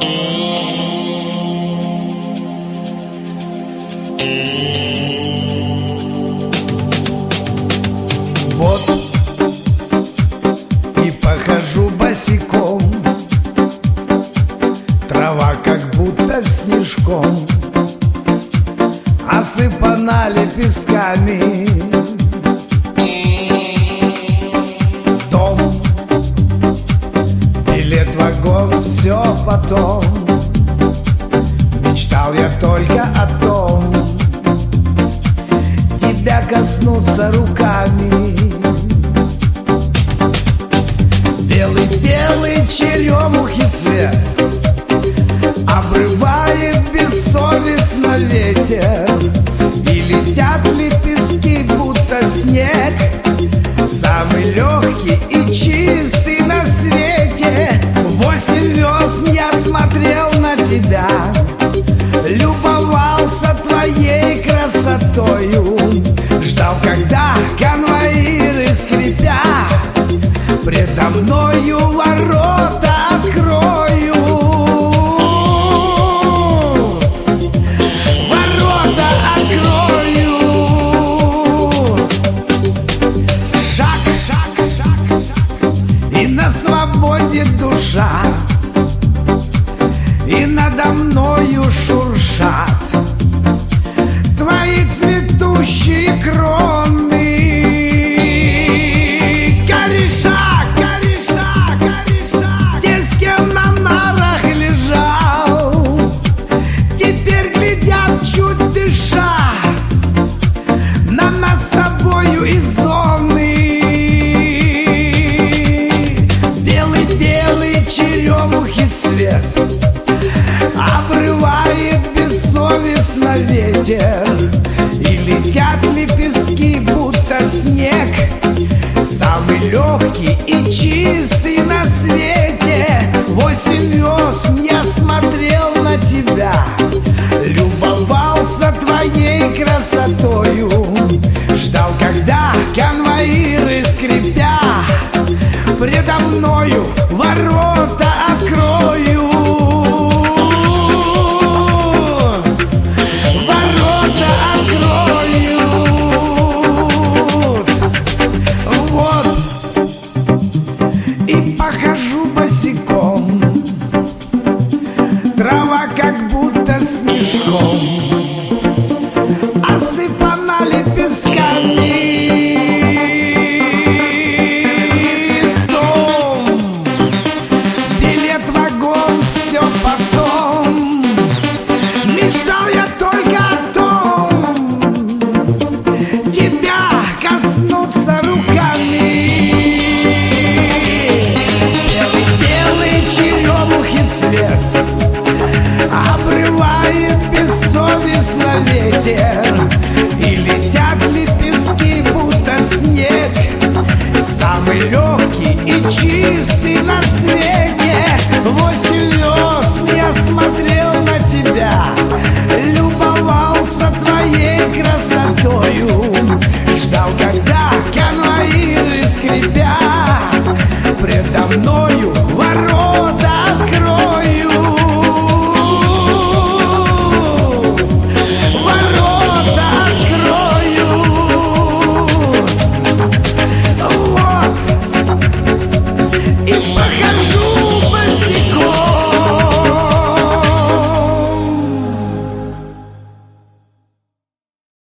Вот и похожу босиком, трава как будто снежком осыпана лепестками. Дом, билет в вагон, все потом. Мечтал я только о том, тебя коснуться руками. Белый-белый черемухи цвет обрывает бессовестно ветер, и летят лепестки, будто снег, самый легкий и чистый на свете. 8 звезд я смотрел на тебя, любовался твоей красотою, ждал, когда конвоиры, скрипя, предо мною ворота открою. Ворота открою. Шаг, шаг, шаг, шаг, и на свободе душа, и надо мною шуршат твои цветущие кроны. Кореша, кореша, кореша, те, с кем на нарах лежал, теперь глядят, чуть дыша, на нас с тобою из зоны. Белый-белый черемухи цвет обрывает бессовестно ветер, и летят лепестки, будто снег, самый легкий и чистый на свете. 8 звезд я смотрел на тебя, любовался твоей красотою, ждал, когда конвоиры, скрипя, предо мною ворота открою. Ворота открою. Вот и похожу босиком, трава как будто снежком